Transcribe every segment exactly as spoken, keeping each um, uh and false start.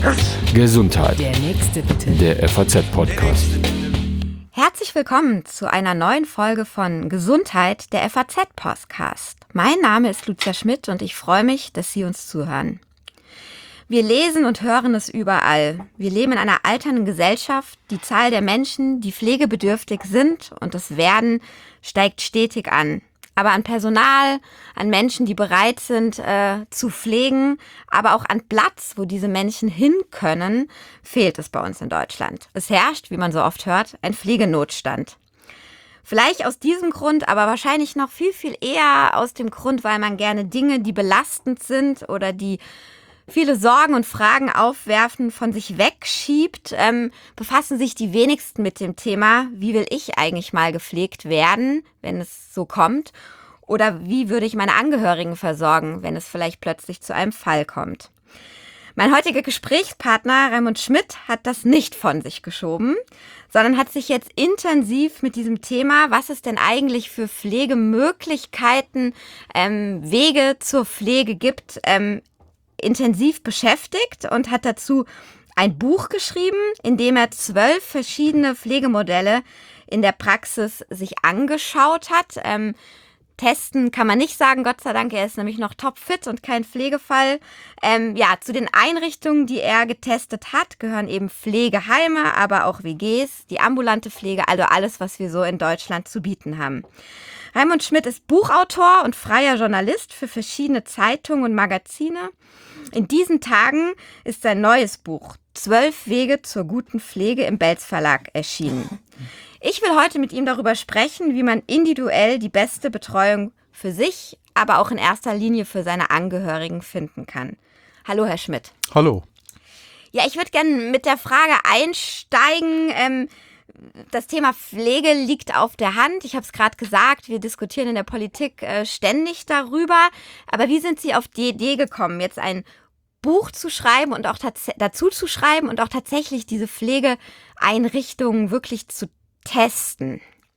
Gesundheit. Der nächste bitte. Der F A Z-Podcast. Herzlich willkommen zu einer neuen Folge von Gesundheit, der F A Z-Podcast. Mein Name ist Lucia Schmidt und ich freue mich, dass Sie uns zuhören. Wir lesen und hören es überall. Wir leben in einer alternden Gesellschaft. Die Zahl der Menschen, die pflegebedürftig sind und es werden, steigt stetig an. Aber an Personal, an Menschen, die bereit sind äh, zu pflegen, aber auch an Platz, wo diese Menschen hin können, fehlt es bei uns in Deutschland. Es herrscht, wie man so oft hört, ein Pflegenotstand. Vielleicht aus diesem Grund, aber wahrscheinlich noch viel, viel eher aus dem Grund, weil man gerne Dinge, die belastend sind oder die viele Sorgen und Fragen aufwerfen, von sich wegschiebt, ähm, befassen sich die wenigsten mit dem Thema, wie will ich eigentlich mal gepflegt werden, wenn es so kommt, oder wie würde ich meine Angehörigen versorgen, wenn es vielleicht plötzlich zu einem Fall kommt. Mein heutiger Gesprächspartner Raimund Schmidt hat das nicht von sich geschoben, sondern hat sich jetzt intensiv mit diesem Thema, was es denn eigentlich für Pflegemöglichkeiten, ähm, Wege zur Pflege gibt, ähm, intensiv beschäftigt und hat dazu ein Buch geschrieben, in dem er zwölf verschiedene Pflegemodelle in der Praxis sich angeschaut hat. Ähm, testen kann man nicht sagen, Gott sei Dank, er ist nämlich noch topfit und kein Pflegefall. Ähm, ja, zu den Einrichtungen, die er getestet hat, gehören eben Pflegeheime, aber auch W Gs, die ambulante Pflege, also alles, was wir so in Deutschland zu bieten haben. Raimund Schmidt ist Buchautor und freier Journalist für verschiedene Zeitungen und Magazine. In diesen Tagen ist sein neues Buch Zwölf Wege zur guten Pflege im Belz Verlag erschienen. Ich will heute mit ihm darüber sprechen, wie man individuell die beste Betreuung für sich, aber auch in erster Linie für seine Angehörigen finden kann. Hallo, Herr Schmidt. Hallo. Ja, ich würde gerne mit der Frage einsteigen, ähm, das Thema Pflege liegt auf der Hand. Ich habe es gerade gesagt, wir diskutieren in der Politik äh, ständig darüber. Aber wie sind Sie auf die Idee gekommen, jetzt ein Buch zu schreiben und auch tats- dazu zu schreiben und auch tatsächlich diese Pflegeeinrichtungen wirklich zu testen?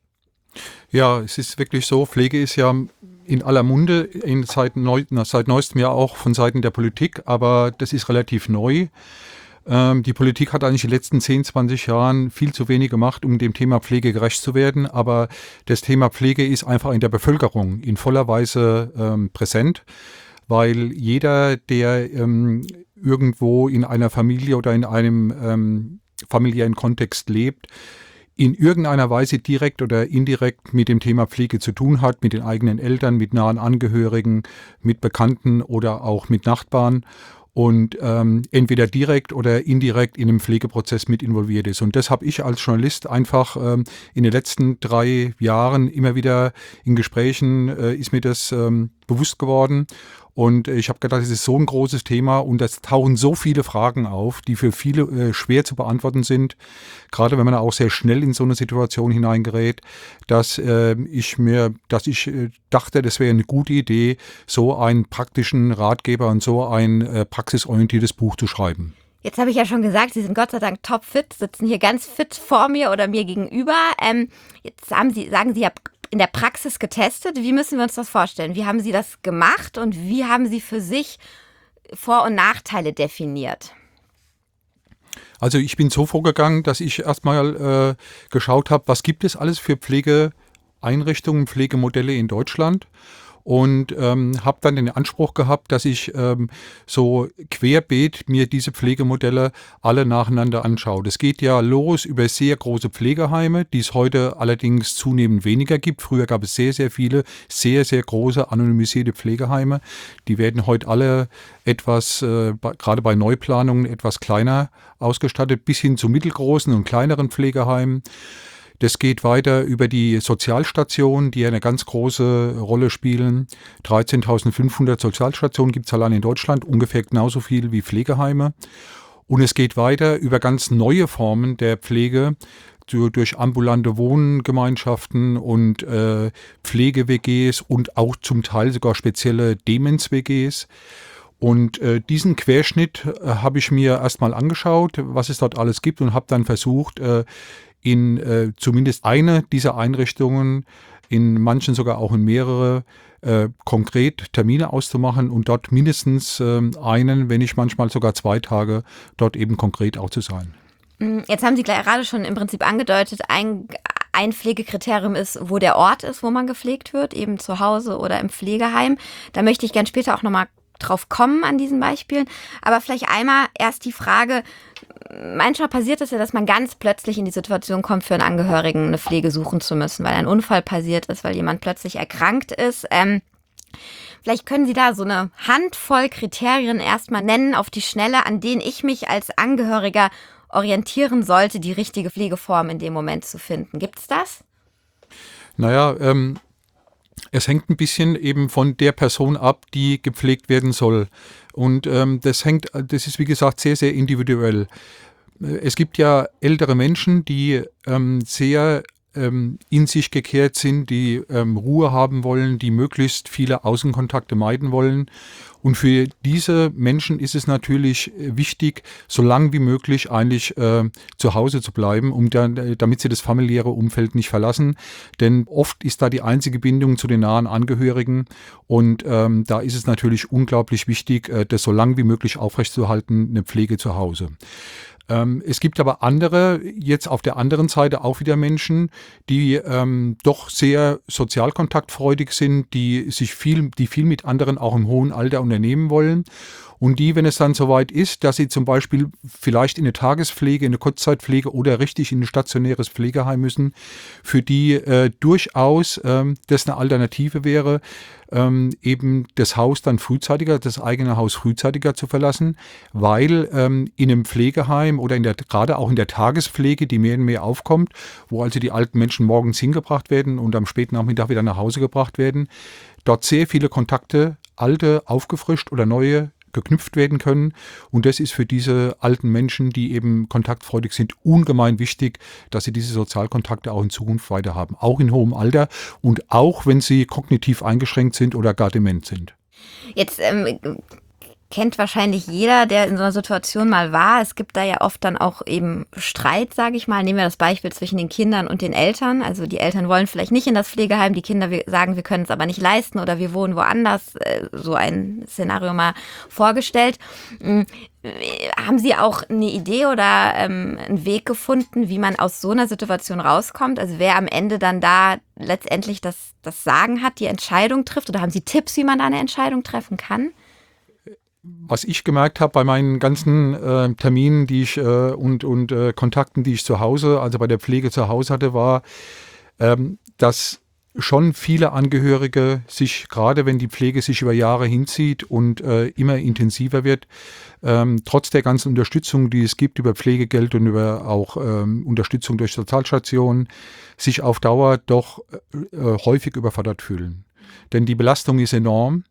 Ja, es ist wirklich so, Pflege ist ja in aller Munde, in seit, neu, seit neuestem Jahr auch von Seiten der Politik, aber das ist relativ neu. Die Politik hat eigentlich in den letzten zehn, zwanzig Jahren viel zu wenig gemacht, um dem Thema Pflege gerecht zu werden. Aber das Thema Pflege ist einfach in der Bevölkerung in voller Weise ähm, präsent, weil jeder, der ähm, irgendwo in einer Familie oder in einem ähm, familiären Kontext lebt, in irgendeiner Weise direkt oder indirekt mit dem Thema Pflege zu tun hat, mit den eigenen Eltern, mit nahen Angehörigen, mit Bekannten oder auch mit Nachbarn. Und ähm, entweder direkt oder indirekt in dem Pflegeprozess mit involviert ist. Und das habe ich als Journalist einfach ähm, in den letzten drei Jahren immer wieder in Gesprächen, äh, ist mir das ähm, bewusst geworden. Und ich habe gedacht, es ist so ein großes Thema und es tauchen so viele Fragen auf, die für viele äh, schwer zu beantworten sind, gerade wenn man auch sehr schnell in so eine Situation hineingerät, dass äh, ich mir, dass ich äh, dachte, das wäre eine gute Idee, so einen praktischen Ratgeber und so ein äh, praxisorientiertes Buch zu schreiben. Jetzt habe ich ja schon gesagt, Sie sind Gott sei Dank topfit, sitzen hier ganz fit vor mir oder mir gegenüber. Ähm, jetzt haben Sie, sagen Sie ja, in der Praxis getestet. Wie müssen wir uns das vorstellen? Wie haben Sie das gemacht und wie haben Sie für sich Vor- und Nachteile definiert? Also ich bin so vorgegangen, dass ich erstmal äh, geschaut habe, was gibt es alles für Pflegeeinrichtungen, Pflegemodelle in Deutschland. Und ähm, habe dann den Anspruch gehabt, dass ich ähm, so querbeet mir diese Pflegemodelle alle nacheinander anschaue. Das geht ja los über sehr große Pflegeheime, die es heute allerdings zunehmend weniger gibt. Früher gab es sehr, sehr viele, sehr, sehr große anonymisierte Pflegeheime. Die werden heute alle etwas, äh, bei, gerade bei Neuplanungen, etwas kleiner ausgestattet, bis hin zu mittelgroßen und kleineren Pflegeheimen. Das geht weiter über die Sozialstationen, die eine ganz große Rolle spielen. dreizehntausendfünfhundert Sozialstationen gibt es allein in Deutschland, ungefähr genauso viel wie Pflegeheime. Und es geht weiter über ganz neue Formen der Pflege, durch ambulante Wohngemeinschaften und äh, Pflege-W Gs und auch zum Teil sogar spezielle Demenz-W Gs. Und äh, diesen Querschnitt äh, habe ich mir erstmal angeschaut, was es dort alles gibt und habe dann versucht, äh, in äh, zumindest eine dieser Einrichtungen, in manchen sogar auch in mehrere, äh, konkret Termine auszumachen und dort mindestens äh, einen, wenn nicht manchmal sogar zwei Tage dort eben konkret auch zu sein. Jetzt haben Sie gerade schon im Prinzip angedeutet, ein, ein Pflegekriterium ist, wo der Ort ist, wo man gepflegt wird, eben zu Hause oder im Pflegeheim. Da möchte ich gern später auch nochmal drauf kommen an diesen Beispielen. Aber vielleicht einmal erst die Frage, manchmal passiert es ja, dass man ganz plötzlich in die Situation kommt, für einen Angehörigen eine Pflege suchen zu müssen, weil ein Unfall passiert ist, weil jemand plötzlich erkrankt ist. Ähm, Vielleicht können Sie da so eine Handvoll Kriterien erstmal nennen auf die Schnelle, an denen ich mich als Angehöriger orientieren sollte, die richtige Pflegeform in dem Moment zu finden. Gibt es das? Naja, ähm, es hängt ein bisschen eben von der Person ab, die gepflegt werden soll. Und ähm, das hängt, das ist wie gesagt sehr, sehr individuell. Es gibt ja ältere Menschen, die ähm, sehr ähm, in sich gekehrt sind, die ähm, Ruhe haben wollen, die möglichst viele Außenkontakte meiden wollen. Und für diese Menschen ist es natürlich wichtig, so lange wie möglich eigentlich äh, zu Hause zu bleiben, um dann, damit sie das familiäre Umfeld nicht verlassen. Denn oft ist da die einzige Bindung zu den nahen Angehörigen. Und ähm, da ist es natürlich unglaublich wichtig, äh, das so lange wie möglich aufrechtzuerhalten, eine Pflege zu Hause. Ähm, es gibt aber andere, jetzt auf der anderen Seite auch wieder Menschen, die ähm, doch sehr sozialkontaktfreudig sind, die sich viel, die viel mit anderen auch im hohen Alter unternehmen wollen. Und die, wenn es dann soweit ist, dass sie zum Beispiel vielleicht in eine Tagespflege, in eine Kurzzeitpflege oder richtig in ein stationäres Pflegeheim müssen, für die äh, durchaus ähm, das eine Alternative wäre, ähm, eben das Haus dann frühzeitiger, das eigene Haus frühzeitiger zu verlassen, weil ähm, in einem Pflegeheim oder in der, gerade auch in der Tagespflege, die mehr und mehr aufkommt, wo also die alten Menschen morgens hingebracht werden und am späten Nachmittag wieder nach Hause gebracht werden, dort sehr viele Kontakte, alte aufgefrischt oder neue geknüpft werden können. Und das ist für diese alten Menschen, die eben kontaktfreudig sind, ungemein wichtig, dass sie diese Sozialkontakte auch in Zukunft weiter haben. Auch in hohem Alter und auch, wenn sie kognitiv eingeschränkt sind oder gar dement sind. Jetzt ähm, kennt wahrscheinlich jeder, der in so einer Situation mal war. Es gibt da ja oft dann auch eben Streit, sage ich mal. Nehmen wir das Beispiel zwischen den Kindern und den Eltern. Also die Eltern wollen vielleicht nicht in das Pflegeheim, die Kinder sagen, wir können es aber nicht leisten oder wir wohnen woanders. So ein Szenario mal vorgestellt. Haben Sie auch eine Idee oder ähm, einen Weg gefunden, wie man aus so einer Situation rauskommt? Also wer am Ende dann da letztendlich das, das Sagen hat, die Entscheidung trifft? Oder haben Sie Tipps, wie man da eine Entscheidung treffen kann? Was ich gemerkt habe bei meinen ganzen äh, Terminen, die ich äh, und, und äh, Kontakten, die ich zu Hause, also bei der Pflege zu Hause hatte, war, ähm, dass schon viele Angehörige sich, gerade wenn die Pflege sich über Jahre hinzieht und äh, immer intensiver wird, ähm, trotz der ganzen Unterstützung, die es gibt über Pflegegeld und über auch ähm, Unterstützung durch Sozialstationen, sich auf Dauer doch äh, häufig überfordert fühlen. Denn die Belastung ist enorm.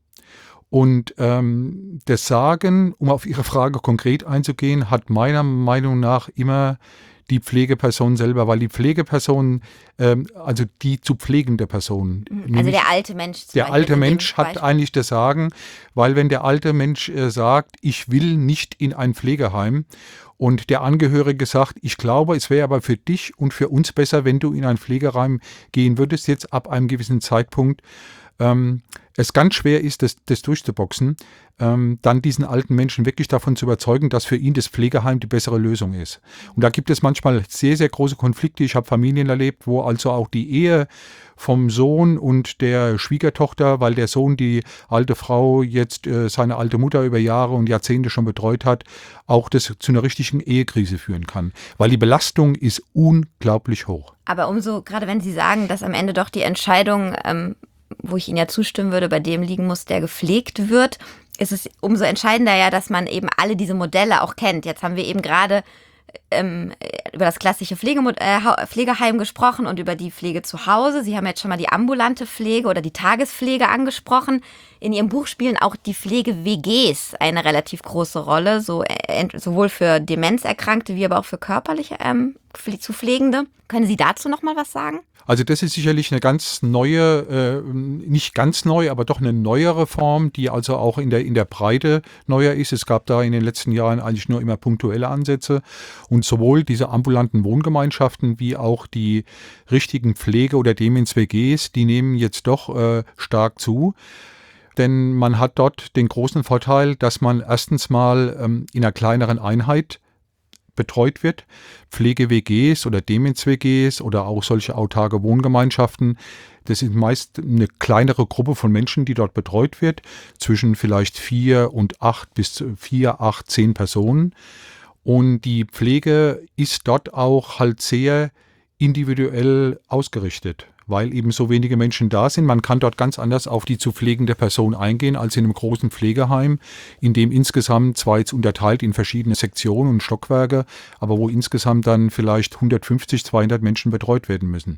Und ähm, das Sagen, um auf Ihre Frage konkret einzugehen, hat meiner Meinung nach immer die Pflegeperson selber, weil die Pflegeperson, ähm, also die zu pflegende Person. Also der alte Mensch. Der alte Mensch hat eigentlich das Sagen, weil wenn der alte Mensch äh, sagt, ich will nicht in ein Pflegeheim und der Angehörige sagt, ich glaube, es wäre aber für dich und für uns besser, wenn du in ein Pflegeheim gehen würdest, jetzt ab einem gewissen Zeitpunkt, ähm, es ganz schwer ist, das, das durchzuboxen, ähm, dann diesen alten Menschen wirklich davon zu überzeugen, dass für ihn das Pflegeheim die bessere Lösung ist. Und da gibt es manchmal sehr, sehr große Konflikte. Ich habe Familien erlebt, wo also auch die Ehe vom Sohn und der Schwiegertochter, weil der Sohn die alte Frau jetzt äh, seine alte Mutter über Jahre und Jahrzehnte schon betreut hat, auch das zu einer richtigen Ehekrise führen kann. Weil die Belastung ist unglaublich hoch. Aber umso, gerade wenn Sie sagen, dass am Ende doch die Entscheidung, ähm, wo ich Ihnen ja zustimmen würde, bei dem liegen muss, der gepflegt wird, ist es umso entscheidender ja, dass man eben alle diese Modelle auch kennt. Jetzt haben wir eben gerade ähm, über das klassische Pflegemod- äh, Pflegeheim gesprochen und über die Pflege zu Hause. Sie haben jetzt schon mal die ambulante Pflege oder die Tagespflege angesprochen. In Ihrem Buch spielen auch die Pflege-W Gs eine relativ große Rolle, so, äh, sowohl für Demenzerkrankte wie aber auch für körperlich ähm, zu Pflegende. Können Sie dazu noch mal was sagen? Also das ist sicherlich eine ganz neue, äh, nicht ganz neu, aber doch eine neuere Form, die also auch in der, in der Breite neuer ist. Es gab da in den letzten Jahren eigentlich nur immer punktuelle Ansätze. Und sowohl diese ambulanten Wohngemeinschaften wie auch die richtigen Pflege- oder Demenz-W Gs, die nehmen jetzt doch äh, stark zu. Denn man hat dort den großen Vorteil, dass man erstens mal ähm, in einer kleineren Einheit betreut wird. Pflege-W Gs oder Demenz-W Gs oder auch solche autarke Wohngemeinschaften. Das ist meist eine kleinere Gruppe von Menschen, die dort betreut wird, zwischen vielleicht vier und acht bis vier, acht, zehn Personen. Und die Pflege ist dort auch halt sehr individuell ausgerichtet, weil eben so wenige Menschen da sind. Man kann dort ganz anders auf die zu pflegende Person eingehen als in einem großen Pflegeheim, in dem insgesamt zwar jetzt unterteilt in verschiedene Sektionen und Stockwerke, aber wo insgesamt dann vielleicht hundertfünfzig, zweihundert Menschen betreut werden müssen.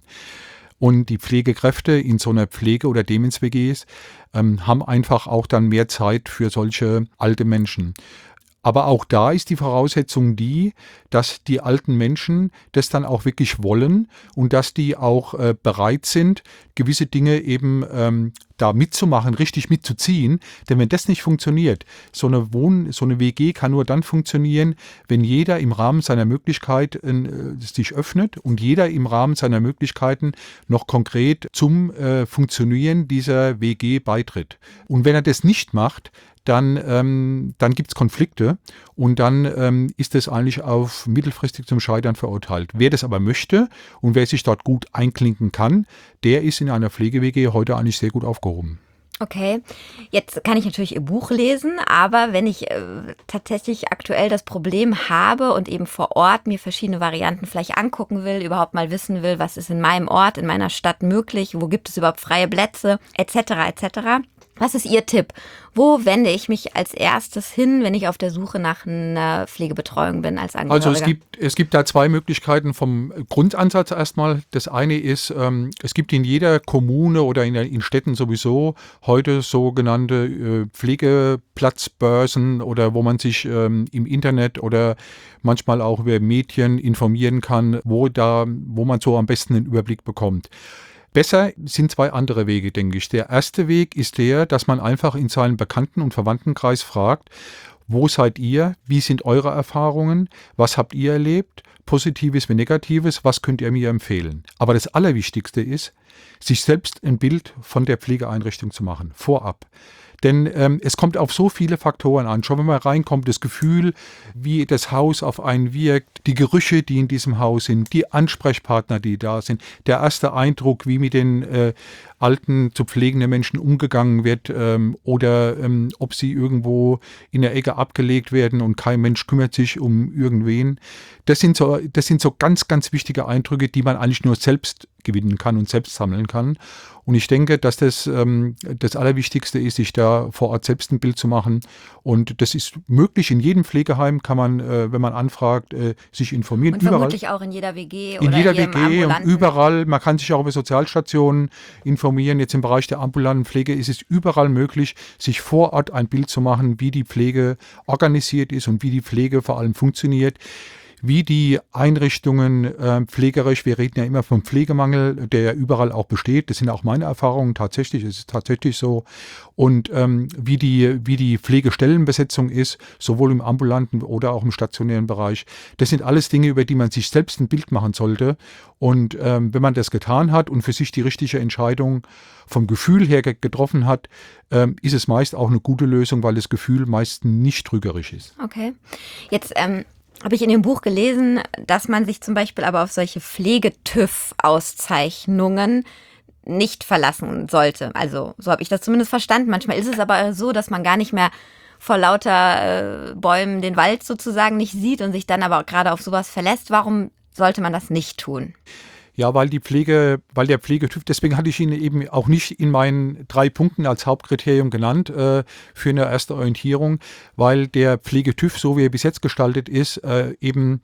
Und die Pflegekräfte in so einer Pflege- oder Demenz-W Gs ähm, haben einfach auch dann mehr Zeit für solche alte Menschen. Aber auch da ist die Voraussetzung die, dass die alten Menschen das dann auch wirklich wollen und dass die auch äh, bereit sind, gewisse Dinge eben ähm, da mitzumachen, richtig mitzuziehen. Denn wenn das nicht funktioniert, so eine Wohn-, so eine W G kann nur dann funktionieren, wenn jeder im Rahmen seiner Möglichkeit äh, sich öffnet und jeder im Rahmen seiner Möglichkeiten noch konkret zum äh, Funktionieren dieser W G beitritt. Und wenn er das nicht macht, dann, ähm, dann gibt es Konflikte und dann ähm, ist es eigentlich auf mittelfristig zum Scheitern verurteilt. Wer das aber möchte und wer sich dort gut einklinken kann, der ist in einer Pflege-W G heute eigentlich sehr gut aufgehoben. Okay, jetzt kann ich natürlich Ihr Buch lesen, aber wenn ich äh, tatsächlich aktuell das Problem habe und eben vor Ort mir verschiedene Varianten vielleicht angucken will, überhaupt mal wissen will, was ist in meinem Ort, in meiner Stadt möglich, wo gibt es überhaupt freie Plätze, et cetera et cetera. Was ist Ihr Tipp? Wo wende ich mich als erstes hin, wenn ich auf der Suche nach einer Pflegebetreuung bin als Angehöriger? Also es gibt, es gibt da zwei Möglichkeiten vom Grundansatz erstmal. Das eine ist, ähm, es gibt in jeder Kommune oder in, in Städten sowieso heute sogenannte äh, Pflegeplatzbörsen oder wo man sich ähm, im Internet oder manchmal auch über Medien informieren kann, wo, da, wo man so am besten einen Überblick bekommt. Besser sind zwei andere Wege, denke ich. Der erste Weg ist der, dass man einfach in seinem Bekannten- und Verwandtenkreis fragt, wo seid ihr, wie sind eure Erfahrungen, was habt ihr erlebt, Positives wie Negatives, was könnt ihr mir empfehlen. Aber das Allerwichtigste ist, sich selbst ein Bild von der Pflegeeinrichtung zu machen, vorab. Denn ähm, es kommt auf so viele Faktoren an. Schon wenn man reinkommt, das Gefühl, wie das Haus auf einen wirkt, die Gerüche, die in diesem Haus sind, die Ansprechpartner, die da sind, der erste Eindruck, wie mit den äh, alten, zu pflegenden Menschen umgegangen wird ähm, oder ähm, ob sie irgendwo in der Ecke abgelegt werden und kein Mensch kümmert sich um irgendwen. Das sind so, das sind so ganz, ganz wichtige Eindrücke, die man eigentlich nur selbst gewinnen kann und selbst sammeln kann. Und ich denke, dass das ähm, das Allerwichtigste ist, sich da vor Ort selbst ein Bild zu machen. Und das ist möglich. In jedem Pflegeheim kann man, äh, wenn man anfragt, äh, sich informieren. Und vermutlich überall. Auch in jeder W G in oder jeder in jedem W G und ambulanten. Überall. Man kann sich auch über Sozialstationen informieren. Jetzt im Bereich der ambulanten Pflege ist es überall möglich, sich vor Ort ein Bild zu machen, wie die Pflege organisiert ist und wie die Pflege vor allem funktioniert. Wie die Einrichtungen äh, pflegerisch, wir reden ja immer vom Pflegemangel, der ja überall auch besteht, das sind auch meine Erfahrungen tatsächlich, es ist tatsächlich so, und ähm, wie die, wie die Pflegestellenbesetzung ist, sowohl im ambulanten oder auch im stationären Bereich, das sind alles Dinge, über die man sich selbst ein Bild machen sollte, und ähm, wenn man das getan hat und für sich die richtige Entscheidung vom Gefühl her getroffen hat, ähm, ist es meist auch eine gute Lösung, weil das Gefühl meist nicht trügerisch ist. Okay, jetzt ähm habe ich in dem Buch gelesen, dass man sich zum Beispiel aber auf solche Pflege-TÜV-Auszeichnungen nicht verlassen sollte. Also so habe ich das zumindest verstanden. Manchmal ist es aber so, dass man gar nicht mehr vor lauter äh, Bäumen den Wald sozusagen nicht sieht und sich dann aber auch gerade auf sowas verlässt. Warum sollte man das nicht tun? Ja, weil die Pflege, weil der Pflegetüv, deswegen hatte ich ihn eben auch nicht in meinen drei Punkten als Hauptkriterium genannt äh, für eine erste Orientierung, weil der Pflegetüv, so wie er bis jetzt gestaltet ist, äh, eben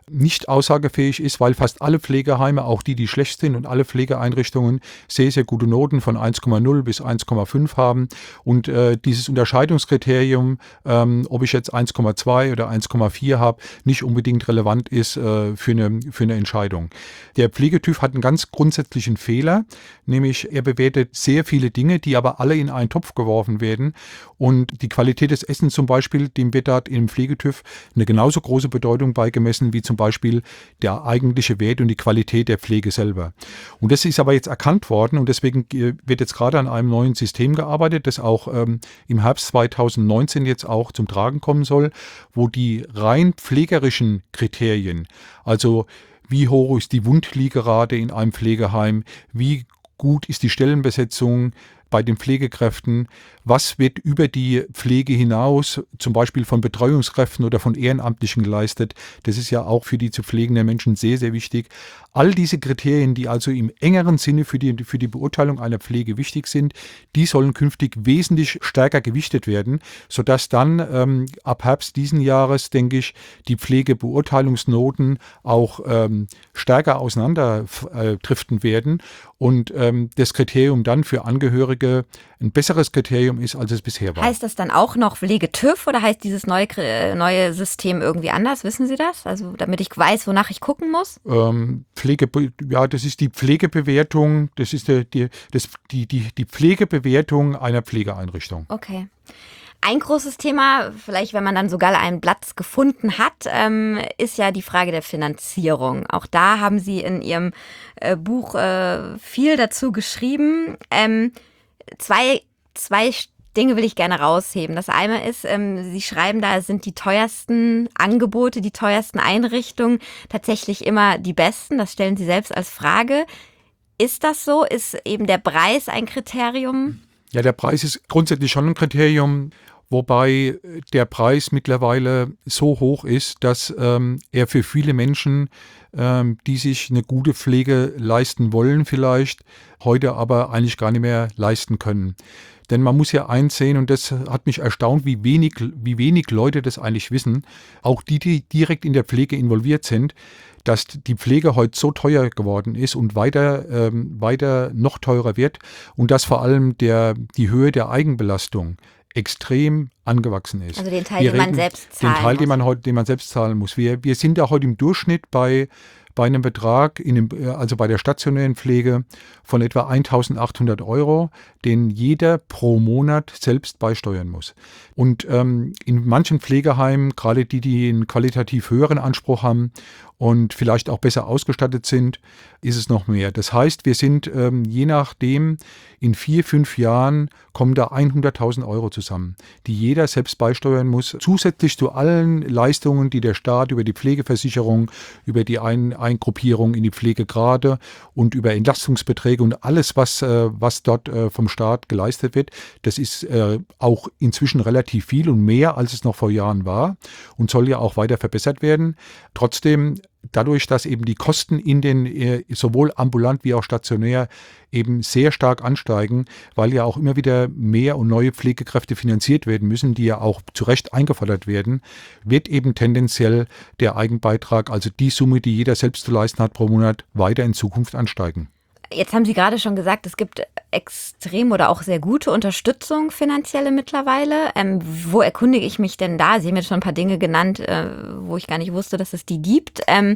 nicht aussagefähig ist, weil fast alle Pflegeheime, auch die, die schlecht sind und alle Pflegeeinrichtungen sehr, sehr gute Noten von eins Komma null bis eins Komma fünf haben. Und äh, dieses Unterscheidungskriterium, ähm, ob ich jetzt eins Komma zwei oder eins Komma vier habe, nicht unbedingt relevant ist äh, für, eine, für eine Entscheidung. Der Pflegetüv hat einen ganz grundsätzlichen Fehler, nämlich er bewertet sehr viele Dinge, die aber alle in einen Topf geworfen werden. Und die Qualität des Essens zum Beispiel, dem wird dort im Pflegetüv eine genauso große Bedeutung beigemessen wie zum Beispiel der eigentliche Wert und die Qualität der Pflege selber. Und das ist aber jetzt erkannt worden und deswegen wird jetzt gerade an einem neuen System gearbeitet, das auch ähm, im Herbst zweitausendneunzehn jetzt auch zum Tragen kommen soll, wo die rein pflegerischen Kriterien, also wie hoch ist die Wundliegerate in einem Pflegeheim, wie gut ist die Stellenbesetzung bei den Pflegekräften, was wird über die Pflege hinaus, zum Beispiel von Betreuungskräften oder von Ehrenamtlichen geleistet. Das ist ja auch für die zu pflegenden Menschen sehr, sehr wichtig. All diese Kriterien, die also im engeren Sinne für die, für die Beurteilung einer Pflege wichtig sind, die sollen künftig wesentlich stärker gewichtet werden, sodass dann ähm, ab Herbst diesen Jahres, denke ich, die Pflegebeurteilungsnoten auch ähm, stärker auseinander äh, driften werden und ähm, das Kriterium dann für Angehörige ein besseres Kriterium ist, als es bisher war. Heißt das dann auch noch Pflegetüv oder heißt dieses neue, neue System irgendwie anders? Wissen Sie das? Also damit ich weiß, wonach ich gucken muss? Ähm, Pflege, ja, das ist die Pflegebewertung, das ist die, die, das, die, die, die Pflegebewertung einer Pflegeeinrichtung. Okay. Ein großes Thema, vielleicht wenn man dann sogar einen Platz gefunden hat, ähm, ist ja die Frage der Finanzierung. Auch da haben Sie in Ihrem äh, Buch äh, viel dazu geschrieben. Ähm, zwei, zwei Dinge will ich gerne rausheben. Das eine ist, ähm, Sie schreiben da, sind die teuersten Angebote, die teuersten Einrichtungen tatsächlich immer die besten. Das stellen Sie selbst als Frage. Ist das so? Ist eben der Preis ein Kriterium? Ja, der Preis ist grundsätzlich schon ein Kriterium, wobei der Preis mittlerweile so hoch ist, dass ähm, er für viele Menschen, ähm, die sich eine gute Pflege leisten wollen vielleicht, heute aber eigentlich gar nicht mehr leisten können. Denn man muss ja eins sehen, und das hat mich erstaunt, wie wenig, wie wenig Leute das eigentlich wissen, auch die, die direkt in der Pflege involviert sind, dass die Pflege heute so teuer geworden ist und weiter, ähm, weiter noch teurer wird und dass vor allem der, die Höhe der Eigenbelastung extrem angewachsen ist. Also den Teil, den man selbst zahlen Den Teil, muss. den man, heute, den man selbst zahlen muss. Wir, wir sind da heute im Durchschnitt bei, bei einem Betrag, in dem, also bei der stationären Pflege, von etwa eintausendachthundert Euro, den jeder pro Monat selbst beisteuern muss. Und ähm, in manchen Pflegeheimen, gerade die, die einen qualitativ höheren Anspruch haben und vielleicht auch besser ausgestattet sind, ist es noch mehr. Das heißt, wir sind ähm, je nachdem, in vier, fünf Jahren kommen da hunderttausend Euro zusammen, die jeder selbst beisteuern muss, zusätzlich zu allen Leistungen, die der Staat über die Pflegeversicherung, über die Ein- Eingruppierung in die Pflegegrade und über Entlastungsbeträge und alles, was, äh, was dort äh, vom Staat geleistet wird, das ist äh, auch inzwischen relativ viel und mehr, als es noch vor Jahren war und soll ja auch weiter verbessert werden. Trotzdem, dadurch, dass eben die Kosten in den äh, sowohl ambulant wie auch stationär eben sehr stark ansteigen, weil ja auch immer wieder mehr und neue Pflegekräfte finanziert werden müssen, die ja auch zu Recht eingefordert werden, wird eben tendenziell der Eigenbeitrag, also die Summe, die jeder selbst zu leisten hat pro Monat, weiter in Zukunft ansteigen. Jetzt haben Sie gerade schon gesagt, es gibt extrem oder auch sehr gute Unterstützung finanzielle mittlerweile. Ähm, wo erkundige ich mich denn da? Sie haben jetzt schon ein paar Dinge genannt, äh, wo ich gar nicht wusste, dass es die gibt. Ähm,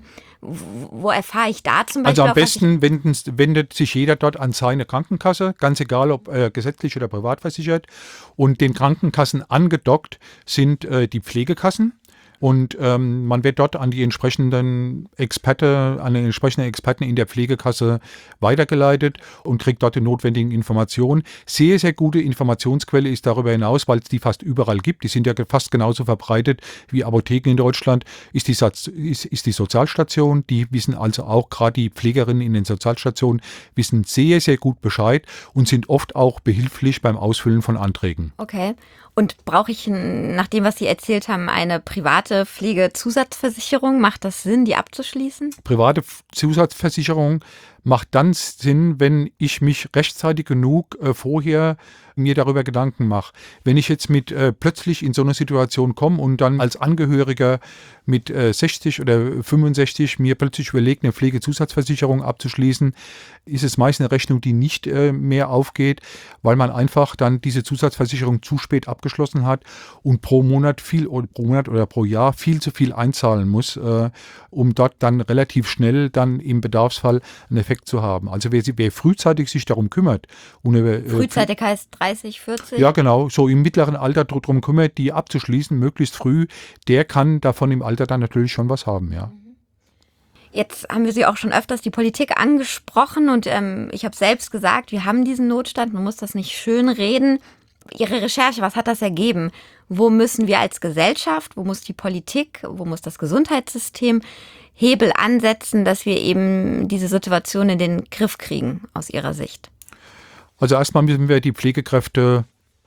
wo erfahre ich da zum Beispiel? Also am auch, besten wenden, wendet sich jeder dort an seine Krankenkasse, ganz egal ob äh, gesetzlich oder privat versichert. Und den Krankenkassen angedockt sind äh, die Pflegekassen. Und ähm, man wird dort an die entsprechenden Experte, an den entsprechenden Experten in der Pflegekasse weitergeleitet und kriegt dort die notwendigen Informationen. Sehr, sehr gute Informationsquelle ist darüber hinaus, weil es die fast überall gibt. Die sind ja fast genauso verbreitet wie Apotheken in Deutschland. Ist die, ist, ist die Sozialstation. Die wissen also auch, gerade die Pflegerinnen in den Sozialstationen, wissen sehr, sehr gut Bescheid und sind oft auch behilflich beim Ausfüllen von Anträgen. Okay. Und brauche ich, nach dem, was Sie erzählt haben, eine private private Pflegezusatzversicherung, macht das Sinn, die abzuschließen? Private Zusatzversicherung macht dann Sinn, wenn ich mich rechtzeitig genug äh, vorher mir darüber Gedanken mache. Wenn ich jetzt mit äh, plötzlich in so eine Situation komme und dann als Angehöriger mit äh, sechzig oder fünfundsechzig mir plötzlich überlege, eine Pflegezusatzversicherung abzuschließen, ist es meist eine Rechnung, die nicht äh, mehr aufgeht, weil man einfach dann diese Zusatzversicherung zu spät abgeschlossen hat und pro Monat viel oder pro Monat oder pro Jahr viel zu viel einzahlen muss, äh, um dort dann relativ schnell dann im Bedarfsfall einen Effekt zu haben. Also wer, wer frühzeitig sich darum kümmert. Und, äh, frühzeitig heißt dreißig, vierzig? Ja, genau. So im mittleren Alter darum kümmert, die abzuschließen, möglichst früh, der kann davon im Alter dann natürlich schon was haben, ja. Jetzt haben wir Sie auch schon öfters die Politik angesprochen und ähm, ich habe selbst gesagt, wir haben diesen Notstand, man muss das nicht schön reden. Ihre Recherche, was hat das ergeben? Wo müssen wir als Gesellschaft, wo muss die Politik, wo muss das Gesundheitssystem Hebel ansetzen, dass wir eben diese Situation in den Griff kriegen, aus Ihrer Sicht? Also erstmal müssen wir die Pflegekräfte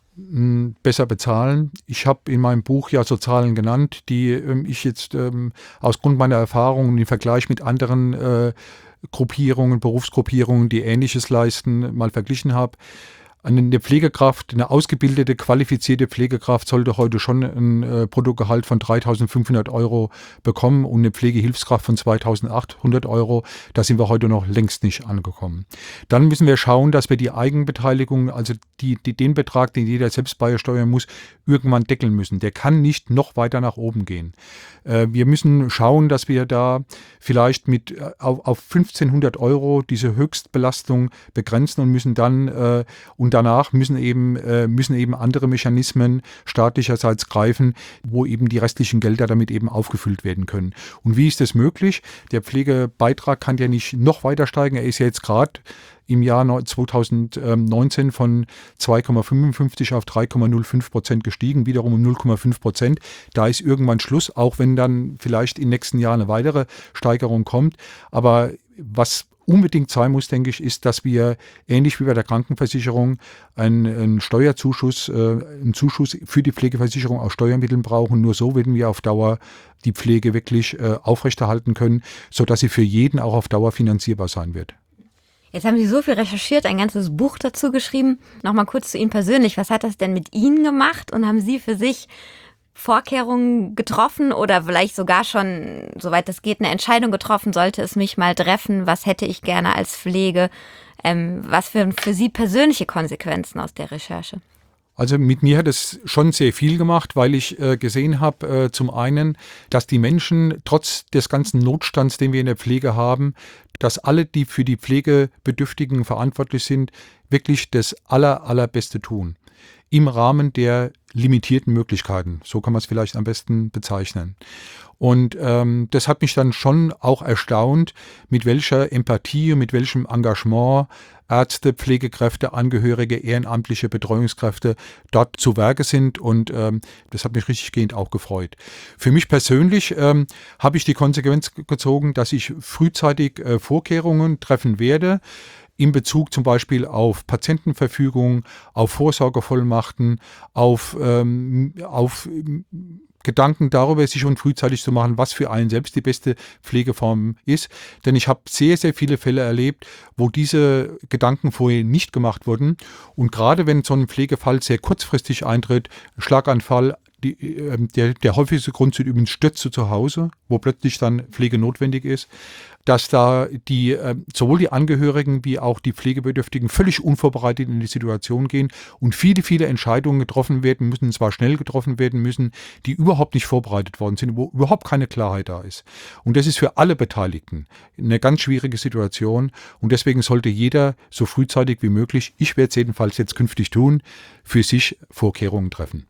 m, besser bezahlen. Ich habe in meinem Buch ja so Zahlen genannt, die ähm, ich jetzt ähm, aus Grund meiner Erfahrungen im Vergleich mit anderen äh, Gruppierungen, Berufsgruppierungen, die Ähnliches leisten, mal verglichen habe. Eine Pflegekraft, eine ausgebildete, qualifizierte Pflegekraft sollte heute schon ein äh, Bruttogehalt von dreitausendfünfhundert Euro bekommen und eine Pflegehilfskraft von zweitausendachthundert Euro. Da sind wir heute noch längst nicht angekommen. Dann müssen wir schauen, dass wir die Eigenbeteiligung, also die, die, den Betrag, den jeder selbst beisteuern muss, irgendwann deckeln müssen. Der kann nicht noch weiter nach oben gehen. Äh, wir müssen schauen, dass wir da vielleicht mit äh, auf, auf fünfzehnhundert Euro diese Höchstbelastung begrenzen und müssen dann äh, und danach müssen eben, äh, müssen eben andere Mechanismen staatlicherseits greifen, wo eben die restlichen Gelder damit eben aufgefüllt werden können. Und wie ist das möglich? Der Pflegebeitrag kann ja nicht noch weiter steigen. Er ist ja jetzt gerade im Jahr zweitausendneunzehn von zwei Komma fünfundfünfzig auf drei Komma null fünf Prozent gestiegen, wiederum um null Komma fünf Prozent. Da ist irgendwann Schluss, auch wenn dann vielleicht im nächsten Jahr eine weitere Steigerung kommt. Aber was unbedingt sein muss, denke ich, ist, dass wir ähnlich wie bei der Krankenversicherung einen, einen Steuerzuschuss, äh, einen Zuschuss für die Pflegeversicherung aus Steuermitteln brauchen. Nur so werden wir auf Dauer die Pflege wirklich äh, aufrechterhalten können, sodass sie für jeden auch auf Dauer finanzierbar sein wird. Jetzt haben Sie so viel recherchiert, ein ganzes Buch dazu geschrieben. Nochmal kurz zu Ihnen persönlich. Was hat das denn mit Ihnen gemacht und haben Sie für sich Vorkehrungen getroffen oder vielleicht sogar schon, soweit es geht, eine Entscheidung getroffen, sollte es mich mal treffen, was hätte ich gerne als Pflege, ähm, was für, für Sie persönliche Konsequenzen aus der Recherche? Also mit mir hat es schon sehr viel gemacht, weil ich äh, gesehen habe, äh, zum einen, dass die Menschen trotz des ganzen Notstands, den wir in der Pflege haben, dass alle, die für die Pflegebedürftigen verantwortlich sind, wirklich das aller, allerbeste tun. Im Rahmen der limitierten Möglichkeiten. So kann man es vielleicht am besten bezeichnen. Und ähm, das hat mich dann schon auch erstaunt, mit welcher Empathie und mit welchem Engagement Ärzte, Pflegekräfte, Angehörige, ehrenamtliche Betreuungskräfte dort zu Werke sind. Und ähm, das hat mich richtiggehend auch gefreut. Für mich persönlich ähm, habe ich die Konsequenz gezogen, dass ich frühzeitig äh, Vorkehrungen treffen werde, in Bezug zum Beispiel auf Patientenverfügung, auf Vorsorgevollmachten, auf, ähm, auf Gedanken darüber, sich schon frühzeitig zu machen, was für einen selbst die beste Pflegeform ist. Denn ich habe sehr, sehr viele Fälle erlebt, wo diese Gedanken vorher nicht gemacht wurden. Und gerade wenn so ein Pflegefall sehr kurzfristig eintritt, Schlaganfall, die, äh, der, der häufigste Grund sind übrigens Stürze zu Hause, wo plötzlich dann Pflege notwendig ist, dass da die äh, sowohl die Angehörigen wie auch die Pflegebedürftigen völlig unvorbereitet in die Situation gehen und viele, viele Entscheidungen getroffen werden müssen, zwar schnell getroffen werden müssen, die überhaupt nicht vorbereitet worden sind, wo überhaupt keine Klarheit da ist. Und das ist für alle Beteiligten eine ganz schwierige Situation und deswegen sollte jeder so frühzeitig wie möglich, ich werde es jedenfalls jetzt künftig tun, für sich Vorkehrungen treffen.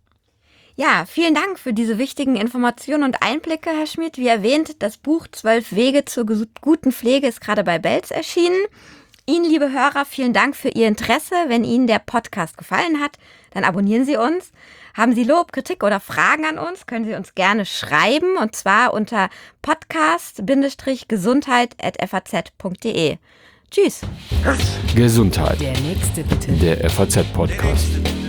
Ja, vielen Dank für diese wichtigen Informationen und Einblicke, Herr Schmidt. Wie erwähnt, das Buch Zwölf Wege zur guten Pflege ist gerade bei Belz erschienen. Ihnen, liebe Hörer, vielen Dank für Ihr Interesse. Wenn Ihnen der Podcast gefallen hat, dann abonnieren Sie uns. Haben Sie Lob, Kritik oder Fragen an uns, können Sie uns gerne schreiben, und zwar unter podcast gesundheit at f a z punkt d e. Tschüss. Gesundheit. Der nächste bitte. Der F A Z Podcast.